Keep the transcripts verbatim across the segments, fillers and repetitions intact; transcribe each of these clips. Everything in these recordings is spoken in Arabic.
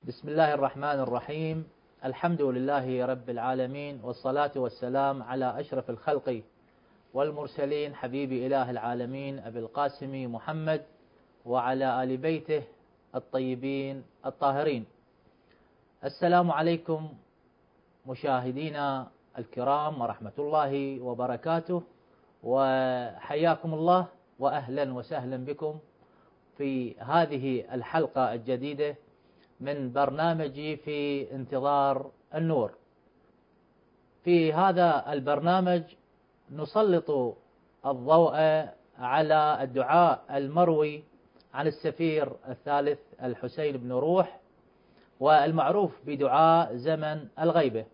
بسم الله الرحمن الرحيم. الحمد لله رب العالمين، والصلاة والسلام على أشرف الخلق والمرسلين، حبيب إله العالمين أبي القاسم محمد وعلى آل بيته الطيبين الطاهرين. السلام عليكم مشاهدينا الكرام ورحمة الله وبركاته، وحياكم الله وأهلا وسهلا بكم في هذه الحلقة الجديدة من برنامجي في انتظار النور. في هذا البرنامج نسلط الضوء على الدعاء المروي عن السفير الثالث الحسين بن روح، والمعروف بدعاء زمن الغيبة.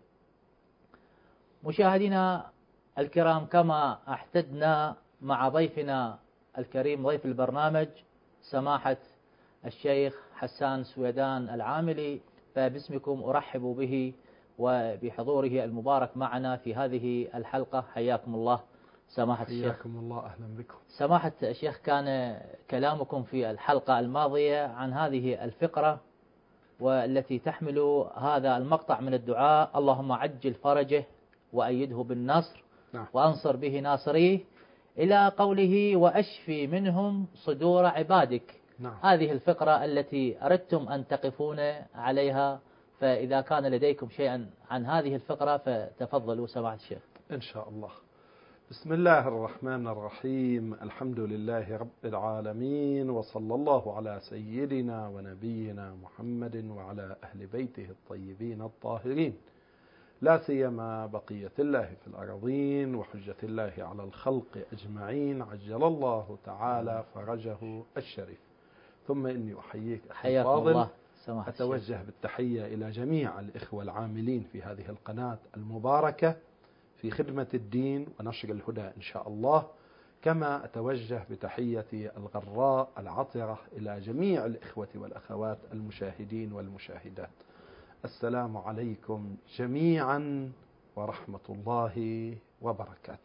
مشاهدينا الكرام، كما احتدنا مع ضيفنا الكريم ضيف البرنامج سماحة الشيخ حسان سويدان العاملي، فباسمكم أرحب به وبحضوره المبارك معنا في هذه الحلقة. حياكم الله سماحة الشيخ. حياكم الله، أهلا بكم. سماحة الشيخ، كان كلامكم في الحلقة الماضية عن هذه الفقرة والتي تحمل هذا المقطع من الدعاء: اللهم عجل فرجه وأيده بالنصر نعم. وأنصر به ناصريه، إلى قوله وأشفي منهم صدور عبادك. نعم. هذه الفقرة التي أردتم أن تقفون عليها، فإذا كان لديكم شيئا عن هذه الفقرة فتفضلوا سماحة الشيخ. إن شاء الله. بسم الله الرحمن الرحيم، الحمد لله رب العالمين، وصلى الله على سيدنا ونبينا محمد وعلى أهل بيته الطيبين الطاهرين، لا سيما بقية الله في الأرضين وحجة الله على الخلق أجمعين، عجل الله تعالى فرجه الشريف. ثم إني أحييك أخي الفاضل، أتوجه بالتحية إلى جميع الإخوة العاملين في هذه القناة المباركة في خدمة الدين ونشر الهدى إن شاء الله، كما أتوجه بتحية الغراء العطرة إلى جميع الإخوة والأخوات المشاهدين والمشاهدات. السلام عليكم جميعا ورحمة الله وبركاته.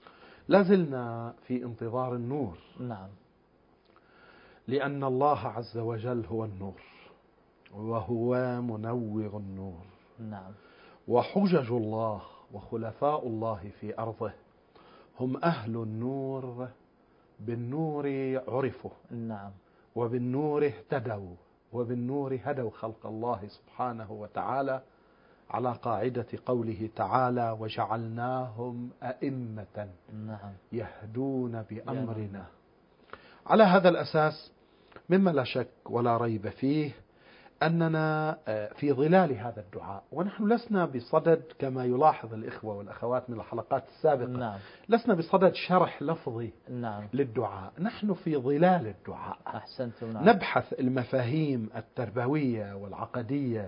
لازلنا في انتظار النور. نعم. لأن الله عز وجل هو النور، وهو منور النور. نعم. وحجج الله وخلفاء الله في أرضه هم أهل النور، بالنور عرفوا. نعم. وبالنور اهتدوا، وبالنور هدوا خلق الله سبحانه وتعالى، على قاعدة قوله تعالى وجعلناهم أئمة نعم. يهدون بأمرنا. على هذا الأساس مما لا شك ولا ريب فيه أننا في ظلال هذا الدعاء، ونحن لسنا بصدد كما يلاحظ الإخوة والأخوات من الحلقات السابقة. نعم. لسنا بصدد شرح لفظي. نعم. للدعاء، نحن في ظلال الدعاء. أحسنتم. نعم. نبحث المفاهيم التربوية والعقدية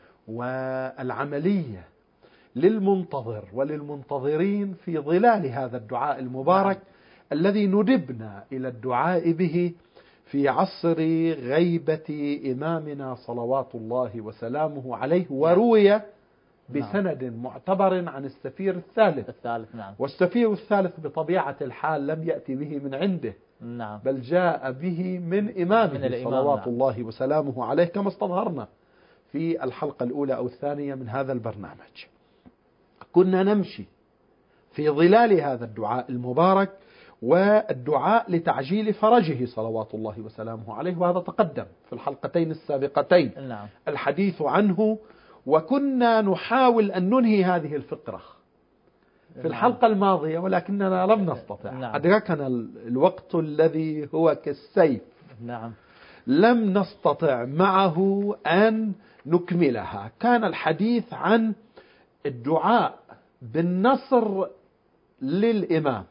والعملية للمنتظر وللمنتظرين في ظلال هذا الدعاء المبارك. نعم. الذي ندبنا إلى الدعاء به في عصر غيبة إمامنا صلوات الله وسلامه عليه، وروي بسند معتبر عن السفير الثالث. الثالث. نعم. والسفير الثالث بطبيعة الحال لم يأتي به من عنده. نعم. بل جاء به من إمامه من صلوات نعم. الله وسلامه عليه، كما استظهرنا في الحلقة الأولى أو الثانية من هذا البرنامج. كنا نمشي في ظلال هذا الدعاء المبارك، والدعاء لتعجيل فرجه صلوات الله وسلامه عليه، وهذا تقدم في الحلقتين السابقتين. نعم. الحديث عنه، وكنا نحاول أن ننهي هذه الفقرة في الحلقة الماضية ولكننا لم نستطع. نعم. أدركنا الوقت الذي هو كالسيف. نعم. لم نستطع معه أن نكملها. كان الحديث عن الدعاء بالنصر للإمام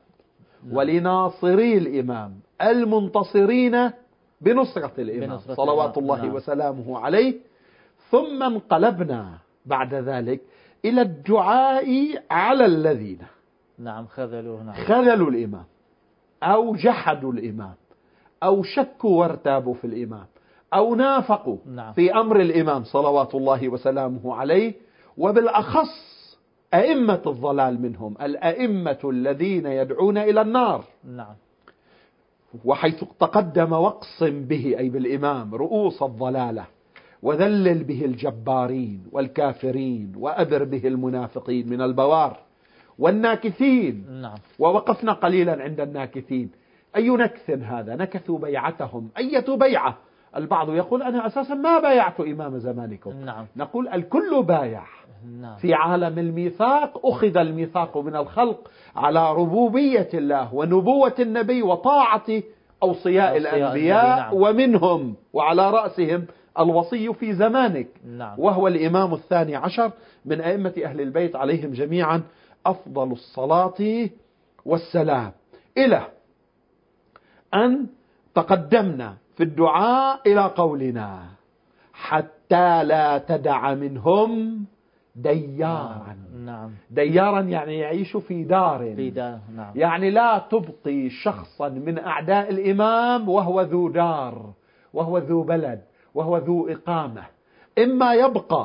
ولناصري الإمام المنتصرين بنصرة الإمام بنصرة صلوات الله نعم. وسلامه عليه. ثم انقلبنا بعد ذلك إلى الدعاء على الذين نعم خذلوا نعم. خذلوا الإمام أو جحدوا الإمام أو شكوا وارتابوا في الإمام أو نافقوا نعم. في أمر الإمام صلوات الله وسلامه عليه، وبالأخص أئمة الضلال منهم، الأئمة الذين يدعون إلى النار. نعم. وحيث تقدم وقص به أي بالإمام رؤوس الضلالة وذلل به الجبارين والكافرين وأبر به المنافقين من البوار والناكثين. نعم. ووقفنا قليلا عند الناكثين. أي نكث هذا؟ نكثوا بيعتهم. أية بيعة؟ البعض يقول أنا أساسا ما بايعت إمام زمانكم. نعم. نقول الكل بايع. نعم. في عالم الميثاق أخذ الميثاق من الخلق على ربوبية الله ونبوة النبي وطاعة أوصياء الأنبياء. نعم. ومنهم وعلى رأسهم الوصي في زمانك. نعم. وهو الإمام الثاني عشر من أئمة أهل البيت عليهم جميعا أفضل الصلاة والسلام، إلى أن تقدمنا في الدعاء إلى قولنا حتى لا تدع منهم ديارا. نعم. ديارا يعني يعيش في دار. في دار. نعم. يعني لا تبقي شخصا من أعداء الإمام وهو ذو دار وهو ذو بلد وهو ذو إقامة. إما يبقى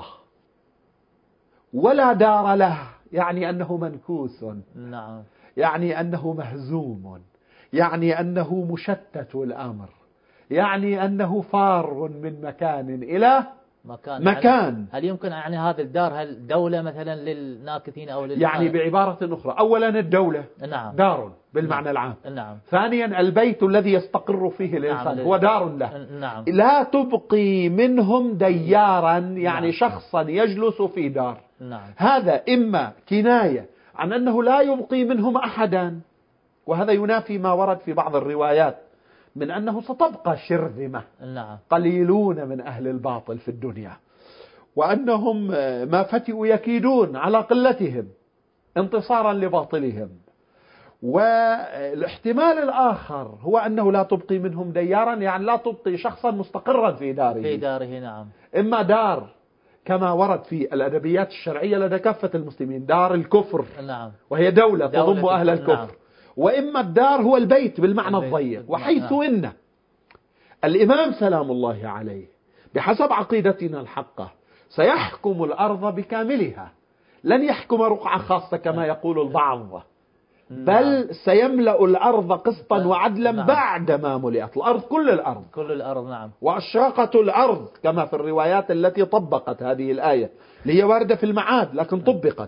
ولا دار له، يعني أنه منكوس. نعم. يعني أنه مهزوم، يعني أنه مشتت الأمر، يعني أنه فار من مكان إلى مكان. مكان. يعني هل يمكن يعني هذا الدار هل دولة مثلا للناكثين أو لل... يعني بعبارة أخرى، أولا الدولة نعم. دار بالمعنى نعم. العام. نعم. ثانيا البيت الذي يستقر فيه الإنسان نعم. هو دار له. نعم. لا تبقي منهم ديارا، يعني نعم. شخصا يجلس في دار. نعم. هذا إما كناية عن أنه لا يبقي منهم أحدا، وهذا ينافي ما ورد في بعض الروايات من أنه ستبقى شرذمة. نعم. قليلون من أهل الباطل في الدنيا، وأنهم ما فتئوا يكيدون على قلتهم انتصارا لباطلهم. والاحتمال الآخر هو أنه لا تبقي منهم ديارا، يعني لا تبقي شخصا مستقرا في داره. في داره. نعم. إما دار كما ورد في الأدبيات الشرعية لدى كافة المسلمين، دار الكفر. نعم. وهي دولة, دولة تضم أهل الكفر. نعم. وإما الدار هو البيت بالمعنى البيت. الضيق. وحيث نعم. إن الإمام سلام الله عليه بحسب عقيدتنا الحقة سيحكم الأرض بكاملها، لن يحكم رقعة خاصة كما يقول البعض، بل سيملأ الأرض قسطا وعدلا. نعم. بعدما ملئت الأرض، كل الأرض، كل الأرض. نعم. وأشرقت الأرض كما في الروايات التي طبقت هذه الآية، هي واردة في المعاد لكن طبقت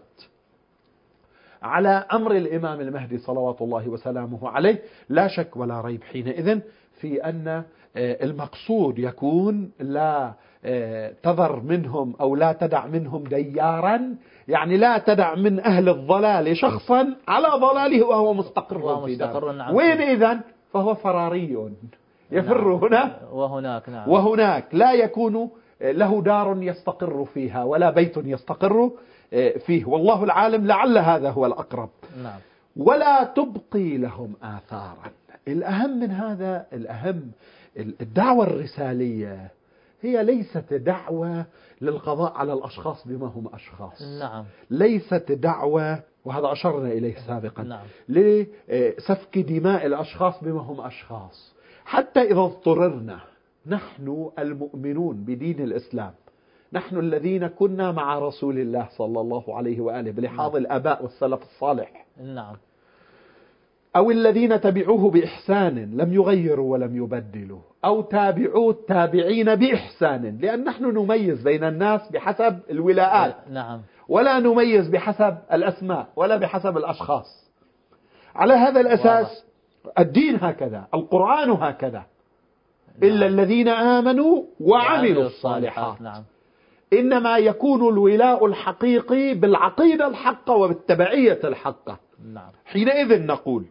على أمر الإمام المهدي صلوات الله وسلامه عليه. لا شك ولا ريب حينئذ في أن المقصود يكون لا تذر منهم أو لا تدع منهم ديارا، يعني لا تدع من أهل الضلال شخصا على ضلاله وهو مستقر في داره. نعم. وين إذن؟ فهو فراري يفر. نعم. هنا وهناك. نعم. وهناك لا يكون له دار يستقر فيها ولا بيت يستقر فيه، والله العالم، لعل هذا هو الأقرب. نعم. ولا تبقي لهم آثارا. الأهم من هذا، الأهم الدعوة الرسالية هي ليست دعوة للقضاء على الأشخاص بما هم أشخاص. نعم. ليست دعوة، وهذا أشرنا إليه سابقا. نعم. لسفك دماء الأشخاص بما هم أشخاص. حتى إذا اضطررنا نحن المؤمنون بدين الإسلام، نحن الذين كنا مع رسول الله صلى الله عليه وآله بلحاظ الآباء والسلف الصالح، نعم، أو الذين تبعوه بإحسان لم يغيروا ولم يبدلوا، أو تابعوا التابعين بإحسان، لأن نحن نميز بين الناس بحسب الولاءات، نعم، ولا نميز بحسب الأسماء ولا بحسب الأشخاص. على هذا الأساس الدين هكذا، القرآن هكذا، إلا الذين آمنوا وعملوا الصالحات. نعم. إنما يكون الولاء الحقيقي بالعقيدة الحقة وبالتبعية الحقة. نعم. حينئذ نقول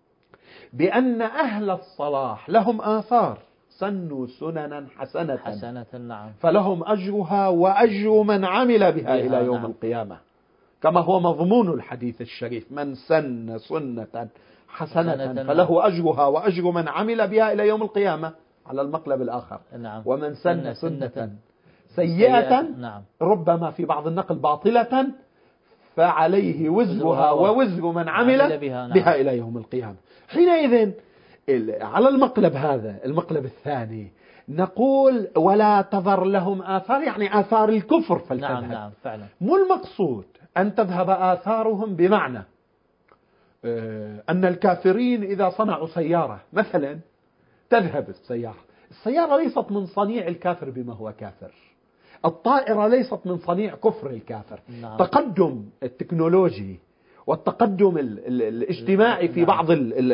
بأن أهل الصلاح لهم آثار، سنوا سننا حسنة, حسنة نعم. فلهم أجرها وأجر من عمل بها, بها إلى يوم نعم. القيامة، كما هو مضمون الحديث الشريف: من سن سنة حسنة, حسنة فله أجرها وأجر من عمل بها إلى يوم القيامة. على المقلب الآخر: نعم. ومن سن سنة, سنة سيئة نعم. ربما في بعض النقل باطلة فعليه وزرها ووزر من عمل بها, نعم. بها إلى يوم القيامة. حينئذ على المقلب هذا، المقلب الثاني، نقول ولا تذر لهم آثار، يعني آثار الكفر فلتذهب. نعم نعم فعلا. مو المقصود أن تذهب آثارهم بمعنى أن الكافرين إذا صنعوا سيارة مثلا تذهب السيارة. السيارة ليست من صنيع الكافر بما هو كافر، الطائرة ليست من صنيع كفر الكافر. نعم. تقدم التكنولوجي والتقدم الاجتماعي في بعض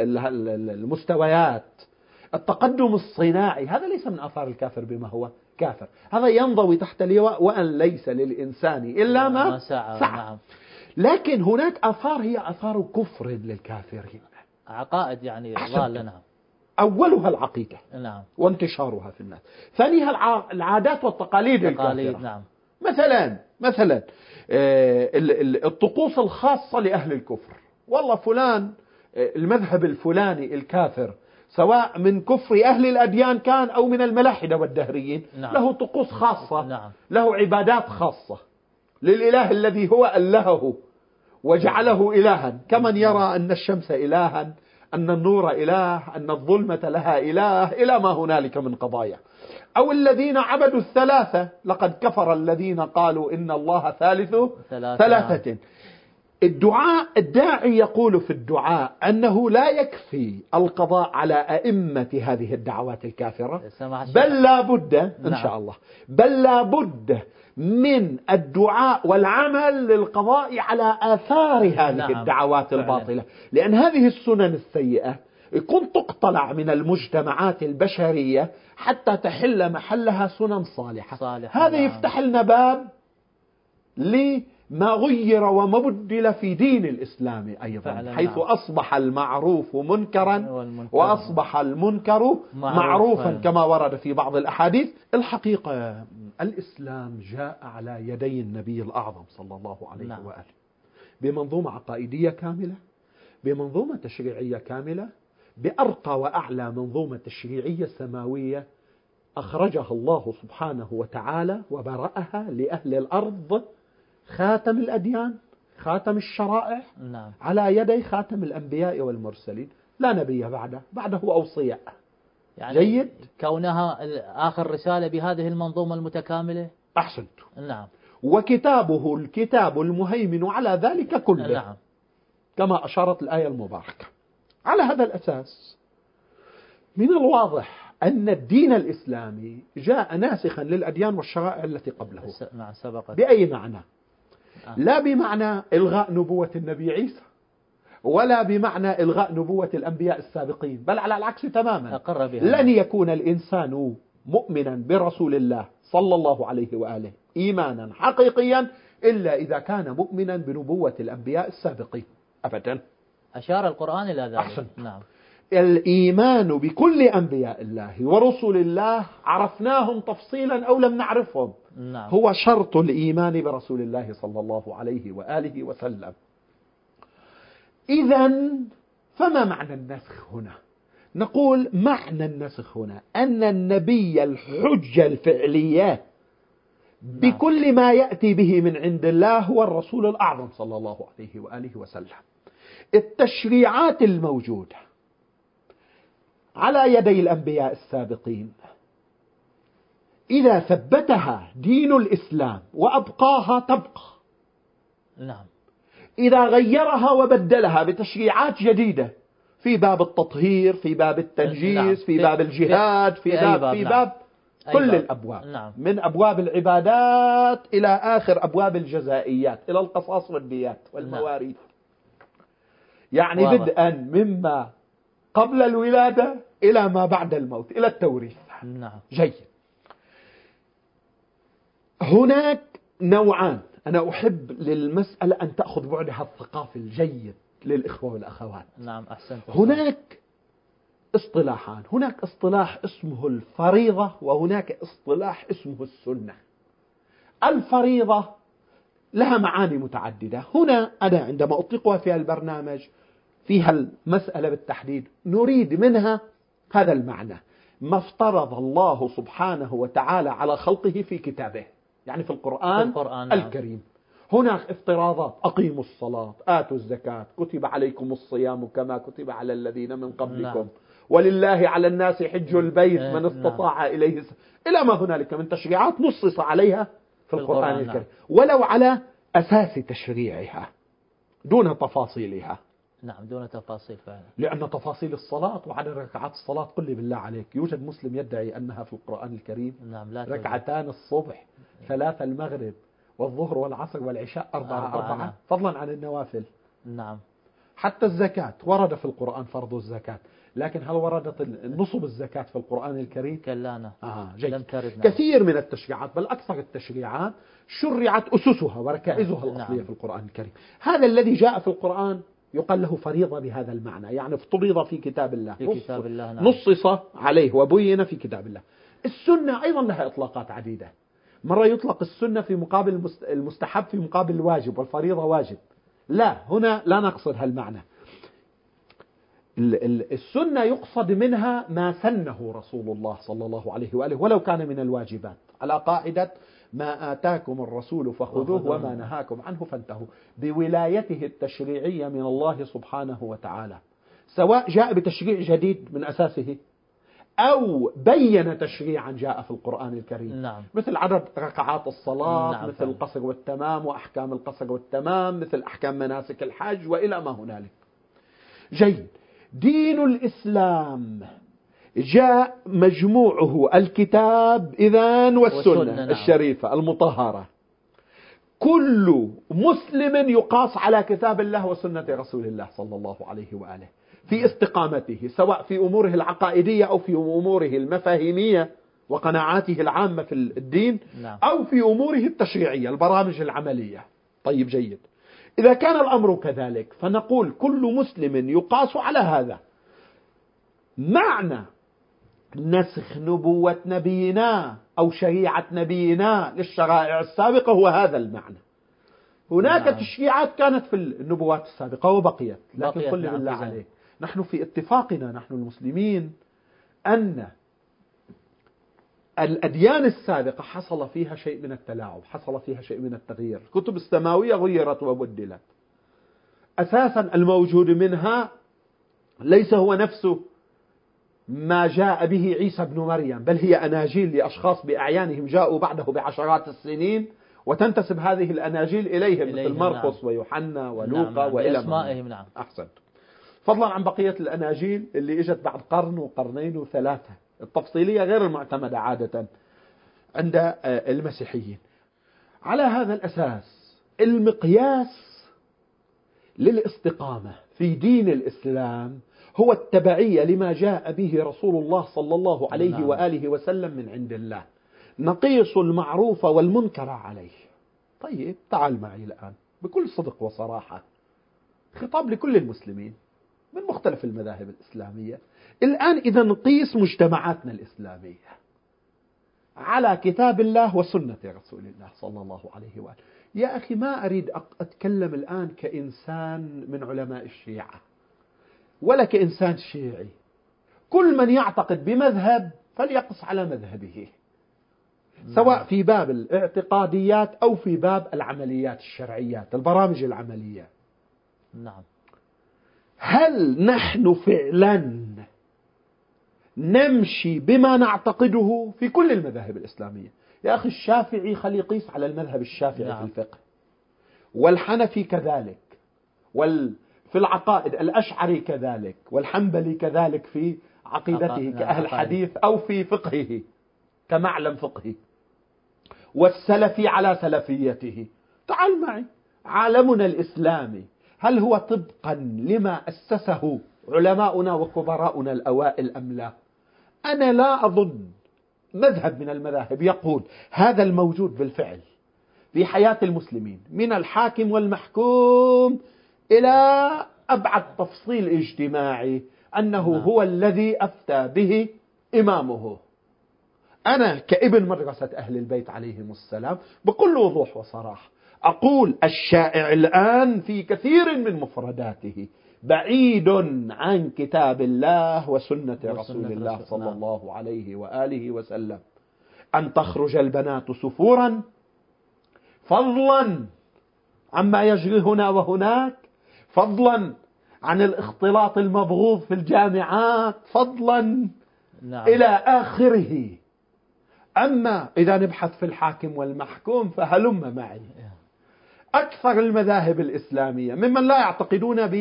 المستويات، التقدم الصناعي، هذا ليس من آثار الكافر بما هو كافر. هذا ينضوي تحت لواء وأن ليس للإنسان إلا ما, ما سعى. نعم. لكن هناك آثار هي آثار كفر للكافرين، عقائد يعني ضالة. نعم. أولها العقيدة. نعم. وانتشارها في الناس. ثانيها العادات والتقاليد الكافرة. نعم. مثلا مثلا الطقوس الخاصة لأهل الكفر. والله فلان المذهب الفلاني الكافر، سواء من كفر أهل الأديان كان أو من الملاحدة والدهريين. نعم. له طقوس خاصة. نعم. له عبادات خاصة للإله الذي هو ألهه وجعله إلها، كمن يرى أن الشمس إلها، أن النور إله، أن الظلمة لها إله، إلى ما هنالك من قضايا. أو الذين عبدوا الثلاثة، لقد كفر الذين قالوا إن الله ثالث ثلاثة, ثلاثة. الدعاء الداعي يقول في الدعاء أنه لا يكفي القضاء على أئمة هذه الدعوات الكافرة، بل لا بد إن شاء الله بل لا بد من الدعاء والعمل للقضاء على آثار هذه نعم. الدعوات الباطلة، لأن هذه السنن السيئة يكون تقتلع من المجتمعات البشرية حتى تحل محلها سنن صالحة, صالحة. هذا نعم. يفتح لنا باب لما غير وما بدل في دين الإسلام أيضا، حيث نعم. أصبح المعروف منكرا وأصبح المنكر معروفا معروف. كما ورد في بعض الأحاديث. الحقيقة الإسلام جاء على يدي النبي الأعظم صلى الله عليه نعم. وآله بمنظومة عقائدية كاملة، بمنظومة تشريعية كاملة، بأرقى وأعلى منظومة تشريعية سماوية أخرجها الله سبحانه وتعالى وبرأها لأهل الأرض، خاتم الأديان، خاتم الشرائع نعم. على يدي خاتم الأنبياء والمرسلين، لا نبي بعده، بعده أوصياء. يعني جيد كونها آخر رسالة بهذه المنظومة المتكاملة. أحسنت. نعم. وكتابه الكتاب المهيمن على ذلك كله نعم. كما أشارت الآية المباركة. على هذا الأساس من الواضح أن الدين الإسلامي جاء ناسخا للأديان والشرائع التي قبله. نعم سبقت. بأي معنى؟ آه. لا بمعنى إلغاء نبوة النبي عيسى، ولا بمعنى إلغاء نبوة الأنبياء السابقين، بل على العكس تماما. أقر بها. لن يكون الإنسان مؤمنا برسول الله صلى الله عليه وآله إيمانا حقيقيا إلا إذا كان مؤمنا بنبوة الأنبياء السابقين أبدا. أشار القرآن إلى ذلك. أحسن. نعم. الإيمان بكل أنبياء الله ورسل الله عرفناهم تفصيلا أو لم نعرفهم نعم. هو شرط الإيمان برسول الله صلى الله عليه وآله وسلم. إذن فما معنى النسخ هنا؟ نقول معنى النسخ هنا أن النبي الحجة الفعلية بكل ما يأتي به من عند الله هو الرسول الأعظم صلى الله عليه وآله وسلم. التشريعات الموجودة على يدي الأنبياء السابقين إذا ثبتها دين الإسلام وأبقاها تبقى. نعم. إذا غيرها وبدلها بتشريعات جديدة في باب التطهير، في باب التنجيس، نعم. في باب الجهاد، في, في باب, باب في باب نعم. كل باب. الأبواب نعم. من أبواب العبادات إلى آخر أبواب الجزائيات، إلى القصاص والديات والمواريث. نعم. يعني واضح. بدءا مما قبل الولادة إلى ما بعد الموت، إلى التوريث. نعم. جيد. هناك نوعان، أنا أحب للمسألة أن تأخذ بعدها الثقافي الجيد للإخوة والأخوات. نعم أحسنت. هناك اصطلاحان، هناك اصطلاح اسمه الفريضة وهناك اصطلاح اسمه السنة. الفريضة لها معاني متعددة، هنا أنا عندما أطلقها في البرنامج فيها المسألة بالتحديد نريد منها هذا المعنى، ما افترض الله سبحانه وتعالى على خلقه في كتابه، يعني في القرآن, في القرآن الكريم. هناك افتراضات، أقيموا الصلاة، آتوا الزكاة، كتب عليكم الصيام كما كتب على الذين من قبلكم، نعم. ولله على الناس حج البيت من استطاع نعم. إليه، إلى ما هنالك من تشريعات نصص عليها في القرآن, القرآن الكريم، نعم. ولو على أساس تشريعها دون تفاصيلها. نعم دون تفاصيل فعلا. لأن تفاصيل الصلاة وعدد ركعات الصلاة، قل لي بالله عليك يوجد مسلم يدعي أنها في القرآن الكريم؟ نعم لا ركعتان الصبح، ثلاثة المغرب والظهر والعصر والعشاء أربعة أربعة, أربعة نعم. فضلا عن النوافل. نعم. حتى الزكاة ورد في القرآن فرض الزكاة، لكن هل وردت نصب الزكاة في القرآن الكريم؟ كلا آه جيد. لم ترد. نعم. كثير من التشريعات بل أكثر التشريعات شرعت أسسها وركائزها نعم. الأصلية في القرآن الكريم. هذا الذي جاء في القرآن يقال له فريضة بهذا المعنى، يعني افترض في كتاب الله، في كتاب الله. نعم. نصص عليه وبين في كتاب الله. السنة أيضا لها إطلاقات عديدة. مرة يطلق السنة في مقابل المستحب في مقابل الواجب، والفريضة واجب. لا، هنا لا نقصد هالمعنى. السنة يقصد منها ما سنه رسول الله صلى الله عليه وآله ولو كان من الواجبات، على قاعدة ما آتاكم الرسول فخذوه وما نهاكم عنه فانتهوا، بولايته التشريعية من الله سبحانه وتعالى، سواء جاء بتشريع جديد من أساسه أو بين تشريعا جاء في القرآن الكريم. نعم. مثل عدد ركعات الصلاة. نعم. مثل القصر والتمام وأحكام القصر والتمام، مثل أحكام مناسك الحج وإلى ما هنالك. جيد. دين الإسلام جاء مجموعه الكتاب إذن والسنة نعم. الشريفة المطهرة. كل مسلم يقاس على كتاب الله وسنة رسول الله صلى الله عليه وآله في استقامته، سواء في أموره العقائدية أو في أموره المفاهيمية وقناعاته العامة في الدين، نعم. أو في أموره التشريعية البرامج العملية. طيب جيد. إذا كان الأمر كذلك فنقول كل مسلم يقاس على هذا. معنى نسخ نبوة نبينا أو شريعة نبينا للشرائع السابقة هو هذا المعنى. هناك نعم. تشريعات كانت في النبوات السابقة وبقيت، لكن قل نعم بالله عليك نحن في اتفاقنا نحن المسلمين أن الأديان السابقة حصل فيها شيء من التلاعب، حصل فيها شيء من التغيير. الكتب السماوية غيرت وبدلت. أساسا الموجود منها ليس هو نفسه ما جاء به عيسى بن مريم، بل هي أناجيل لأشخاص بأعيانهم جاءوا بعده بعشرات السنين، وتنتسب هذه الأناجيل إليهم مثل مرقس نعم. ويوحنا ولوقا نعم. وإلى بأسمائهم. نعم. أحسنت. فضلا عن بقية الأناجيل اللي إجت بعد قرن وقرنين وثلاثة، التفصيلية غير المعتمدة عادة عند المسيحيين. على هذا الأساس المقياس للاستقامة في دين الإسلام هو التبعية لما جاء به رسول الله صلى الله عليه نعم. وآله وسلم من عند الله. نقيس المعروف والمنكر عليه. طيب تعال معي الآن بكل صدق وصراحة، خطاب لكل المسلمين من مختلف المذاهب الإسلامية. الآن إذا نقيس مجتمعاتنا الإسلامية على كتاب الله وسنة رسول الله صلى الله عليه وآله. يا أخي ما أريد أتكلم الآن كإنسان من علماء الشيعة ولا كإنسان شيعي. كل من يعتقد بمذهب فليقص على مذهبه، سواء في باب الاعتقاديات أو في باب العمليات الشرعيات البرامج العملية. نعم. هل نحن فعلا نمشي بما نعتقده في كل المذاهب الإسلامية؟ يا أخي الشافعي خلي يقيس على المذهب الشافعي نعم. في الفقه، والحنفي كذلك، وال في العقائد الأشعري كذلك، والحنبلي كذلك في عقيدته كأهل حديث أو في فقهه كمعلم فقهي، والسلفي على سلفيته. تعال معي عالمنا الإسلامي هل هو طبقا لما أسسه علماؤنا وكبراؤنا الأوائل أم لا؟ أنا لا أظن مذهب من المذاهب يقول هذا الموجود بالفعل في حياة المسلمين من الحاكم والمحكوم إلى أبعد تفصيل اجتماعي أنه نعم. هو الذي أفتى به إمامه. أنا كابن مدرسة أهل البيت عليهم السلام بكل وضوح وصراحة أقول الشائع الآن في كثير من مفرداته بعيد عن كتاب الله وسنة رسول الله صلى الله عليه وآله وسلم. أن تخرج البنات سفورا فضلا عما يجري هنا وهناك، فضلا عن الاختلاط المبغوض في الجامعات، فضلا نعم. إلى آخره. أما إذا نبحث في الحاكم والمحكوم فهلم معي. أكثر المذاهب الإسلامية ممن لا يعتقدون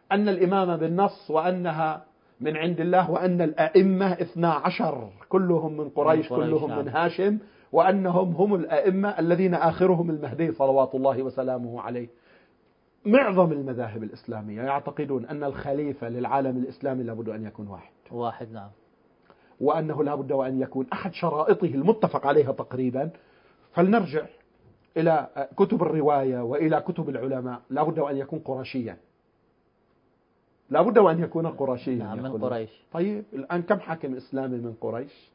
أن الإمامة بالنص وأنها من عند الله، وأن الأئمة اثنا عشر كلهم من قريش، من قريش كلهم نعم. من هاشم، وأنهم هم الأئمة الذين آخرهم المهدي صلوات الله وسلامه عليه. معظم المذاهب الإسلامية يعتقدون أن الخليفة للعالم الإسلامي لابد أن يكون واحد واحد نعم، وأنه لابد أن يكون أحد شرائطه المتفق عليها تقريبا. فلنرجع إلى كتب الرواية وإلى كتب العلماء، لابد أن يكون قرشيا، لابد أن يكون قرشيا. نعم من قريش. طيب الآن كم حاكم إسلامي من قريش؟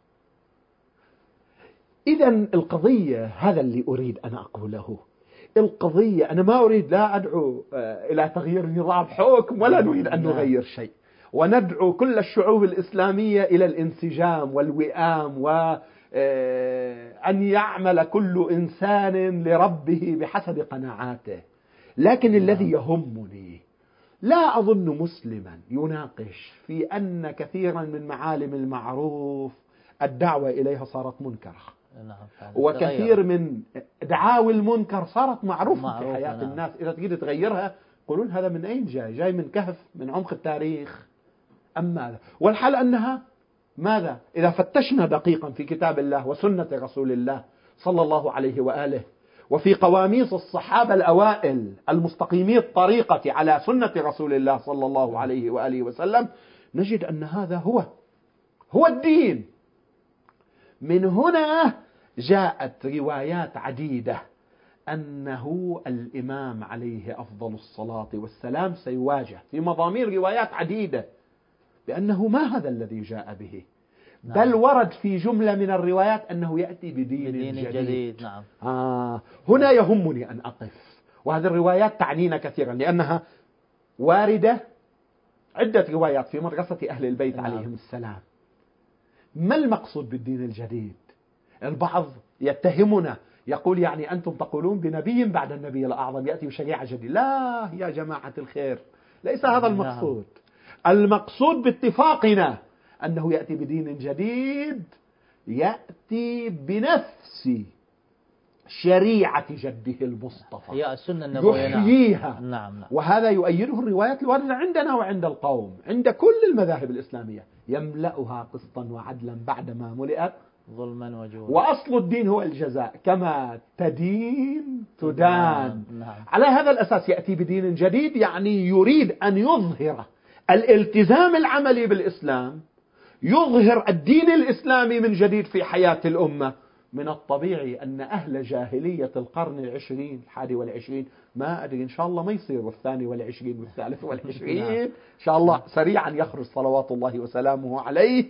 إذا القضية، هذا اللي أريد أن أقوله، القضية أنا ما أريد، لا أدعو إلى تغيير نظام حكم ولا نريد أن نغير شيء، وندعو كل الشعوب الإسلامية إلى الانسجام والوئام، وأن يعمل كل إنسان لربه بحسب قناعاته. لكن الذي يهمني، لا أظن مسلما يناقش في أن كثيرا من معالم المعروف الدعوة إليها صارت منكرة، وكثير من دعاوي المنكر صارت معروفة في حياة نعم. الناس. إذا تجي تغيرها يقولون هذا من أين جاي؟ جاي من كهف، من عمق التاريخ أم ماذا؟ والحال أنها ماذا؟ إذا فتشنا دقيقا في كتاب الله وسنة رسول الله صلى الله عليه وآله، وفي قواميس الصحابة الأوائل المستقيمي الطريقة على سنة رسول الله صلى الله عليه وآله وسلم، نجد أن هذا هو هو الدين. من هنا جاءت روايات عديدة أنه الإمام عليه أفضل الصلاة والسلام سيواجه في مضامير روايات عديدة بأنه ما هذا الذي جاء به، بل ورد في جملة من الروايات أنه يأتي بدين, بدين جديد, جديد. نعم. آه هنا يهمني أن أقف، وهذه الروايات تعنينا كثيرا لأنها واردة، عدة روايات في مدرسة أهل البيت نعم. عليهم السلام. ما المقصود بالدين الجديد؟ البعض يتهمنا يقول يعني أنتم تقولون بنبي بعد النبي الأعظم يأتي بشريعة جديدة. لا يا جماعة الخير، ليس هذا المقصود. المقصود باتفاقنا أنه يأتي بدين جديد، يأتي بنفس شريعة جده المصطفى، هي السنة النبوية يحييها. نعم. نعم. وهذا يؤيده الروايات الواردة عندنا وعند القوم، عند كل المذاهب الإسلامية، يملأها قسطا وعدلا بعدما ملئت ظلما وجورا. وأصل الدين هو الجزاء، كما تدين تدان. نعم. نعم. على هذا الأساس يأتي بدين جديد، يعني يريد أن يظهر الالتزام العملي بالإسلام، يظهر الدين الإسلامي من جديد في حياة الأمة. من الطبيعي أن أهل جاهلية القرن العشرين الحادي والعشرين، ما أدري إن شاء الله ما يصير والثاني والعشرين والثالث والعشرين إن شاء الله سريعا يخرج صلوات الله وسلامه عليه،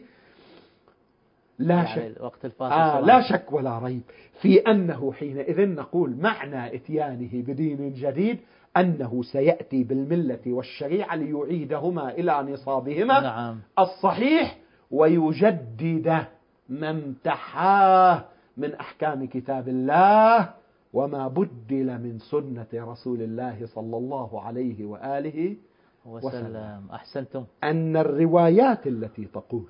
لا يعني شك وقت الفاصل آه لا شك ولا ريب في أنه حينئذ نقول معنى إتيانه بدين جديد أنه سيأتي بالملة والشريعة ليعيدهما إلى نصابهما نعم. الصحيح، ويجدد ما امتحاه من أحكام كتاب الله وما بدل من سنة رسول الله صلى الله عليه وآله وسلم, وسلم. أحسنتم. أن الروايات التي تقول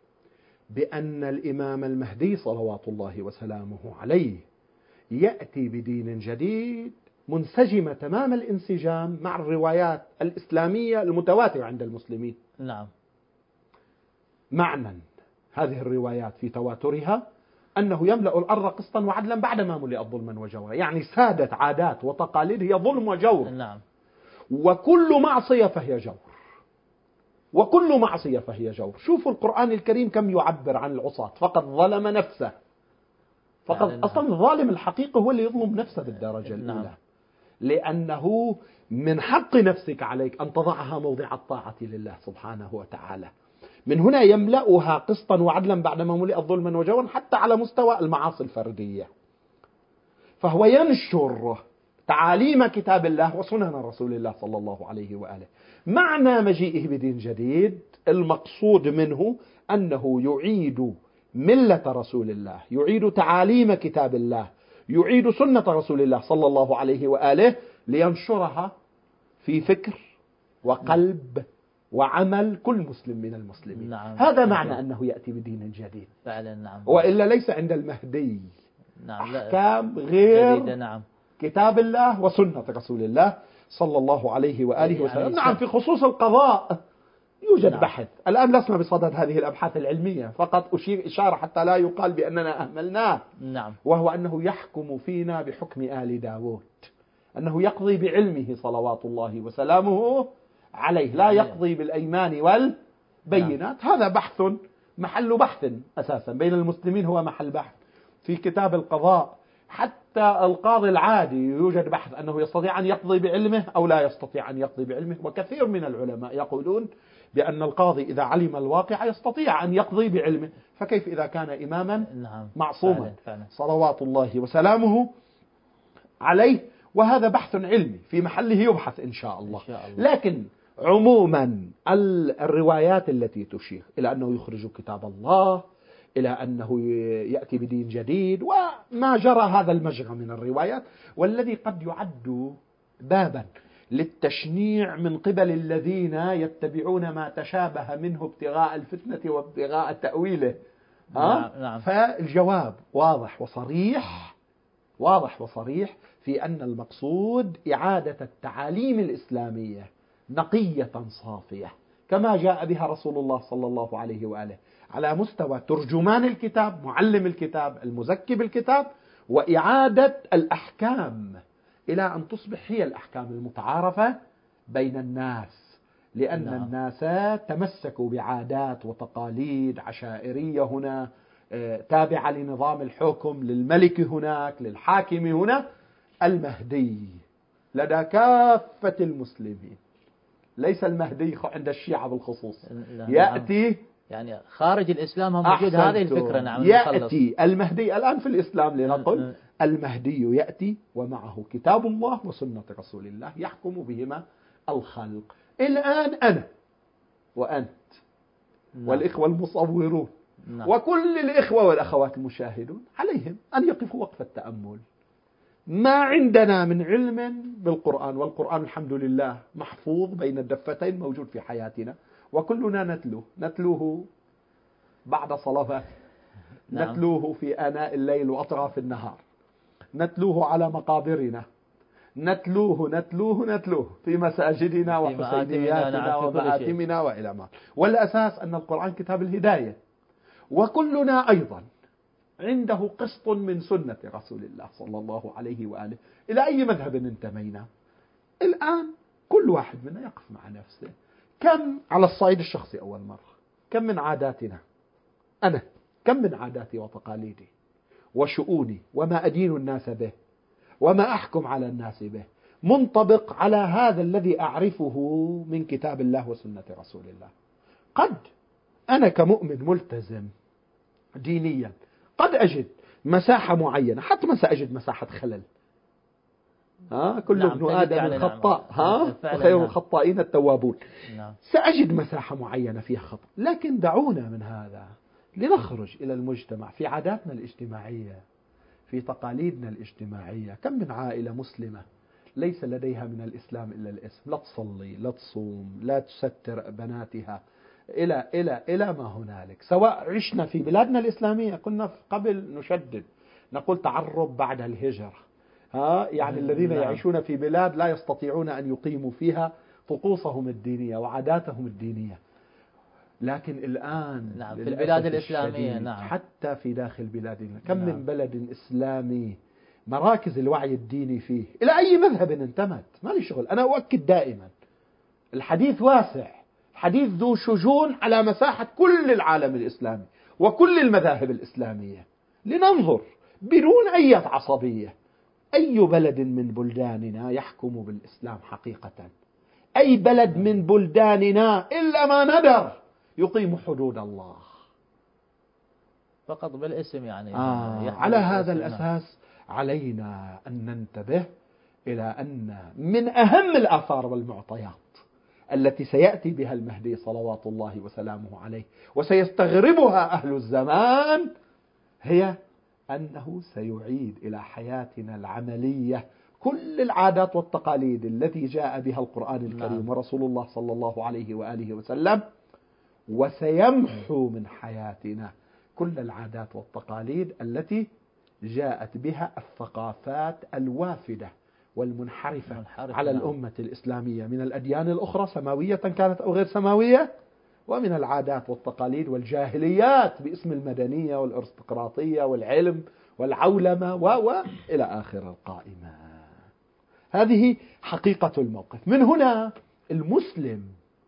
بأن الإمام المهدي صلوات الله وسلامه عليه يأتي بدين جديد منسجمة تمام الانسجام مع الروايات الإسلامية المتواترة عند المسلمين. نعم. معنى هذه الروايات في تواترها أنه يملأ الأرض قسطا وعدلا بعدما ملئت ظلما وجورا، يعني سادت عادات وتقاليد هي ظلم وجور. نعم. وكل معصية فهي جور، وكل معصية فهي جور. شوفوا القرآن الكريم كم يعبر عن العصاة، فقد ظلم نفسه، فقد يعني أصلا نعم. الظالم الحقيقي هو اللي يظلم نفسه بالدرجة الأولى. نعم. لأنه من حق نفسك عليك أن تضعها موضع الطاعة لله سبحانه وتعالى. من هنا يملأها قسطا وعدلا بعدما ملئت ظلما وجورا حتى على مستوى المعاصي الفردية. فهو ينشر تعاليم كتاب الله وسنن رسول الله صلى الله عليه وآله. معنى مجيئه بدين جديد المقصود منه أنه يعيد ملة رسول الله، يعيد تعاليم كتاب الله، يعيد سنة رسول الله صلى الله عليه وآله لينشرها في فكر وقلب وعمل كل مسلم من المسلمين. نعم. هذا معنى أنه يأتي بدين جديد فعلا. نعم. وإلا ليس عند المهدي نعم. أحكام غير جديدة. نعم. كتاب الله وسنة رسول الله صلى الله عليه وآله يعني وسلم. نعم، في خصوص القضاء يوجد نعم. بحث الآن لسنا بصدد هذه الأبحاث العلمية، فقط أشير إشارة حتى لا يقال بأننا أهملناه. نعم. وهو أنه يحكم فينا بحكم آل داود، أنه يقضي بعلمه صلوات الله وسلامه عليه، لا يقضي بالأيمان والبينات. نعم. هذا بحث محل بحث أساسا بين المسلمين، هو محل بحث في كتاب القضاء. حتى القاضي العادي يوجد بحث أنه يستطيع أن يقضي بعلمه أو لا يستطيع أن يقضي بعلمه. وكثير من العلماء يقولون بأن القاضي إذا علم الواقع يستطيع أن يقضي بعلمه، فكيف إذا كان إماما نعم. معصوما فعلا فعلا. صلوات الله وسلامه عليه. وهذا بحث علمي في محله يبحث إن شاء الله. إن شاء الله. لكن عموما الروايات التي تشير إلى أنه يخرج كتاب الله، إلى أنه يأتي بدين جديد، وما جرى هذا المجرى من الروايات، والذي قد يعد بابا للتشنيع من قبل الذين يتبعون ما تشابه منه ابتغاء الفتنة وابتغاء تأويله. نعم نعم. فالجواب واضح وصريح، واضح وصريح في أن المقصود إعادة التعاليم الإسلامية نقية صافية كما جاء بها رسول الله صلى الله عليه وآله، على مستوى ترجمان الكتاب، معلم الكتاب، المزكي بالكتاب، وإعادة الأحكام إلى أن تصبح هي الأحكام المتعارفة بين الناس، لأن نعم. الناس تمسكوا بعادات وتقاليد عشائرية هنا تابعة لنظام الحكم، للملك هناك، للحاكم هنا. المهدي لدى كافة المسلمين، ليس المهدي عند الشيعة بالخصوص، يأتي يعني خارج الإسلام هم موجود هذه الفكرة. نعم. يأتي المهدي الآن في الإسلام لنقل المهدي يأتي ومعه كتاب الله وسنة رسول الله يحكم بهما الخلق. الآن أنا وأنت نعم. والإخوة المصورون نعم. وكل الإخوة والأخوات المشاهدون عليهم أن يقفوا وقف التأمل. ما عندنا من علم بالقرآن، والقرآن الحمد لله محفوظ بين الدفتين موجود في حياتنا، وكلنا نتلوه نتلوه بعد صلوات نعم. نتلوه في آناء الليل وأطراف النهار، نتلوه على مقابرنا، نتلوه نتلوه نتلوه في مساجدنا وحسينياتنا ومآتمنا وإلى ما. والأساس أن القرآن كتاب الهداية، وكلنا أيضا عنده قسط من سنة رسول الله صلى الله عليه وآله. إلى أي مذهب انتمينا الآن؟ كل واحد منا يقف مع نفسه. كم على الصعيد الشخصي أول مرة، كم من عاداتنا أنا، كم من عاداتي وتقاليدي وشؤوني وما أدين الناس به وما أحكم على الناس به منطبق على هذا الذي أعرفه من كتاب الله وسنة رسول الله؟ قد أنا كمؤمن ملتزم دينيا قد أجد مساحة معينة، حتى ما سأجد مساحة خلل. ها كل نعم ابن آدم يعني خطاء، ها وخير نعم. الخطائين التوابون. نعم. سأجد مساحة معينة فيها خطأ، لكن دعونا من هذا لنخرج إلى المجتمع في عاداتنا الاجتماعية، في تقاليدنا الاجتماعية. كم من عائلة مسلمة ليس لديها من الإسلام إلا الاسم، لا تصلي لا تصوم لا تستر بناتها إلى إلى إلى ما هنالك. سواء عشنا في بلادنا الإسلامية، كنا قبل نشدد نقول تعرب بعد الهجرة، ها يعني الذين نعم. يعيشون في بلاد لا يستطيعون أن يقيموا فيها طقوسهم الدينية وعاداتهم الدينية. لكن الآن نعم في البلاد الإسلامية نعم. حتى في داخل بلادنا كم نعم. من بلد إسلامي مراكز الوعي الديني فيه إلى أي مذهب انتمت ما لي شغل. أنا أؤكد دائما الحديث واسع، حديث ذو شجون على مساحة كل العالم الإسلامي وكل المذاهب الإسلامية، لننظر بدون أي عصبية أي بلد من بلداننا يحكم بالإسلام حقيقة. أي بلد من بلداننا إلا ما ندر يقيم حدود الله فقط بالاسم يعني. آه على هذا الأساس علينا أن ننتبه إلى أن من أهم الآثار والمعطيات التي سيأتي بها المهدي صلوات الله وسلامه عليه وسيستغربها أهل الزمان هي أنه سيعيد إلى حياتنا العملية كل العادات والتقاليد التي جاء بها القرآن الكريم ورسول الله صلى الله عليه وآله وسلم، وسيمحو من حياتنا كل العادات والتقاليد التي جاءت بها الثقافات الوافدة والمنحرفة منحرف على نعم. الأمة الإسلامية من الأديان الأخرى سماوية كانت أو غير سماوية، ومن العادات والتقاليد والجاهليات باسم المدنية والأرستقراطية والعلم والعولمة وإلى آخر القائمة. هذه حقيقة الموقف. من هنا المسلم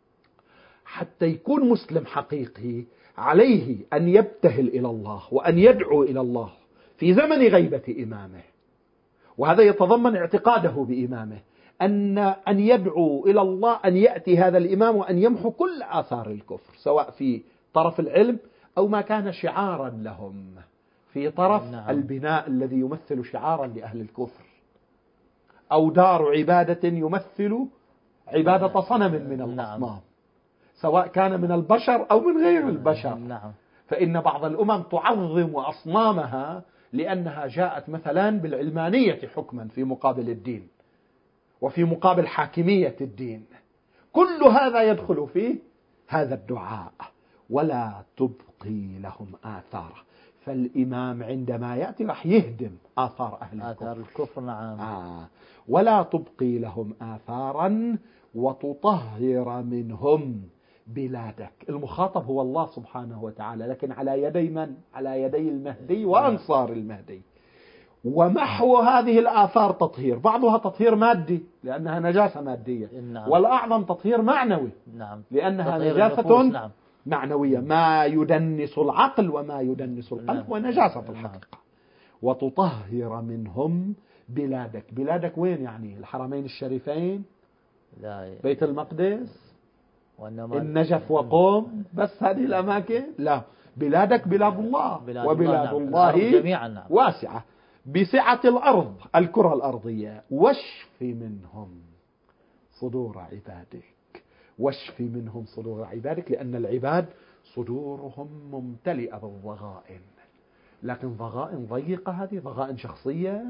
حتى يكون مسلم حقيقي عليه أن يبتهل إلى الله وأن يدعو إلى الله في زمن غيبة إمامه، وهذا يتضمن اعتقاده بإمامه، أن أن يدعو إلى الله أن يأتي هذا الإمام وأن يمحو كل آثار الكفر، سواء في طرف العلم أو ما كان شعارا لهم في طرف نعم. البناء الذي يمثل شعارا لأهل الكفر، أو دار عبادة يمثل عبادة صنم من الأصنام، نعم. سواء كان من البشر أو من غير البشر. نعم. فإن بعض الأمم تعظم أصنامها لأنها جاءت مثلا بالعلمانية حكما في مقابل الدين وفي مقابل حاكمية الدين. كل هذا يدخل فيه هذا الدعاء، ولا تبقي لهم آثار. فالإمام عندما يأتي راح يهدم آثار أهل الكفر. آثار الكفر نعم. آه. ولا تبقي لهم آثارا وتطهر منهم بلادك. المخاطب هو الله سبحانه وتعالى، لكن على يدي من؟ على يدي المهدي وأنصار المهدي. ومحو هذه الآثار تطهير، بعضها تطهير مادي لأنها نجاسة مادية، نعم. والأعظم تطهير معنوي نعم. لأنها تطهير نجاسة نعم. معنوية، ما يدنس العقل وما يدنس القلب نعم. ونجاسة في نعم. الحقيقة. وتطهر منهم بلادك. بلادك وين يعني؟ الحرمين الشريفين، لا بيت المقدس، وإنما النجف وقوم، بس هذه الأماكن؟ لا، بلادك بلاد الله، بلاد وبلاد الله, الله, نعم. الله جميعا نعم. واسعة بسعة الأرض، الكرة الأرضية. واشف منهم صدور عبادك، واشف منهم صدور عبادك، لأن العباد صدورهم ممتلئة بالضغائن، لكن ضغائن ضيقة، هذه ضغائن شخصية؟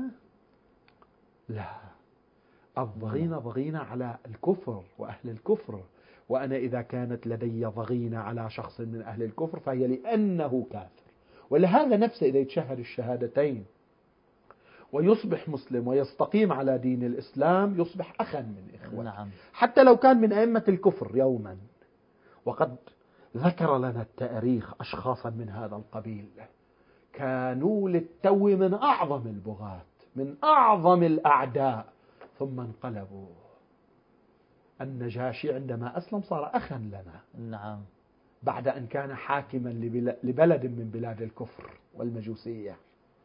لا، الضغينة ضغينة على الكفر وأهل الكفر، وأنا إذا كانت لدي ضغينة على شخص من أهل الكفر فهي لأنه كافر. ولهذا نفسه إذا يتشهد الشهادتين ويصبح مسلم ويستقيم على دين الإسلام يصبح أخا من إخوته، نعم. حتى لو كان من أئمة الكفر يوما. وقد ذكر لنا التاريخ أشخاصا من هذا القبيل كانوا للتو من أعظم البغاة، من أعظم الأعداء، ثم انقلبوا. النجاشي عندما أسلم صار أخا لنا، نعم. بعد أن كان حاكما لبلد من بلاد الكفر والمجوسية.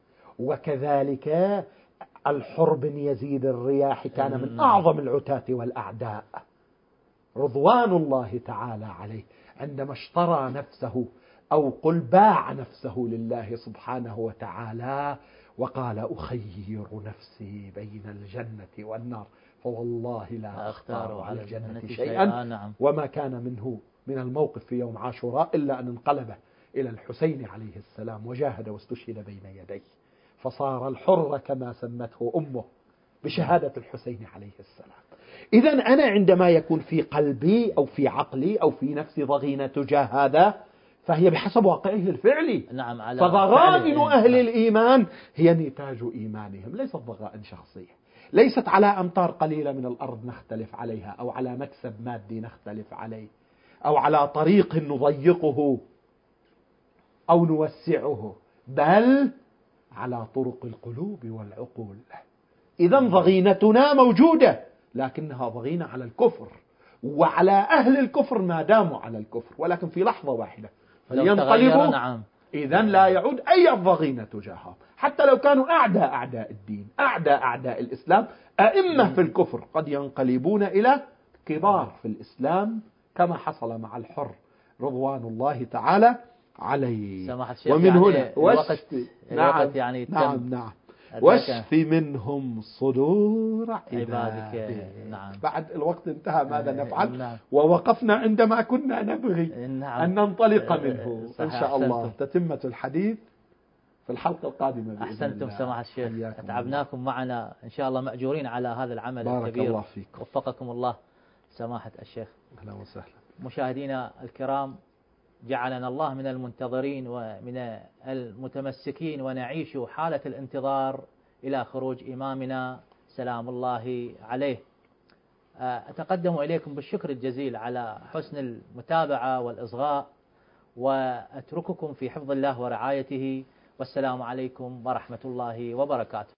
وكذلك الحر بن يزيد الرياحي كان من أعظم العتاة والأعداء رضوان الله تعالى عليه، عندما اشترى نفسه أو قل باع نفسه لله سبحانه وتعالى وقال أخير نفسي بين الجنة والنار فوالله لا أختار على الجنة شيئا. نعم. وما كان منه من الموقف في يوم عاشوراء إلا أن انقلب إلى الحسين عليه السلام وجاهد واستشهد بين يديه، فصار الحر كما سمته أمه بشهادة الحسين عليه السلام. إذن أنا عندما يكون في قلبي أو في عقلي أو في نفسي ضغينة تجاه هذا فهي بحسب واقعه الفعلي. نعم. على فضغائن أهل نعم. الإيمان هي نتاج إيمانهم، ليست ضغائن شخصية، ليست على أمتار قليلة من الأرض نختلف عليها، أو على مكسب مادي نختلف عليه، أو على طريق نضيقه أو نوسعه، بل على طرق القلوب والعقول. إذن ضغينتنا موجودة، لكنها ضغينة على الكفر وعلى أهل الكفر ما داموا على الكفر، ولكن في لحظة واحدة فلينقلبوا. نعم. إذن لا يعود أي ضغينة تجاههم، حتى لو كانوا أعداء أعداء الدين، أعداء أعداء الإسلام، أئمة في الكفر، قد ينقلبون إلى كبار في الإسلام كما حصل مع الحر رضوان الله تعالى عليه. ومن يعني هنا الوقت, نعم الوقت يعني نعم نعم واشف منهم صدور عبادك. نعم. بعد الوقت انتهى ماذا نفعل؟ نعم. ووقفنا عندما كنا نبغي نعم. أن ننطلق منه. إن شاء الله أحسنتم. تتمة الحديث في الحلقة القادمة بإذن أحسنتم الله. سماحة الشيخ، تعبناكم معنا، إن شاء الله مأجورين على هذا العمل بارك الكبير. الله فيكم. وفقكم الله سماحة الشيخ. أهلا وسهلا. مشاهدينا الكرام، جعلنا الله من المنتظرين ومن المتمسكين، ونعيش حالة الانتظار إلى خروج إمامنا سلام الله عليه. أتقدم إليكم بالشكر الجزيل على حسن المتابعة والإصغاء، وأترككم في حفظ الله ورعايته، والسلام عليكم ورحمة الله وبركاته.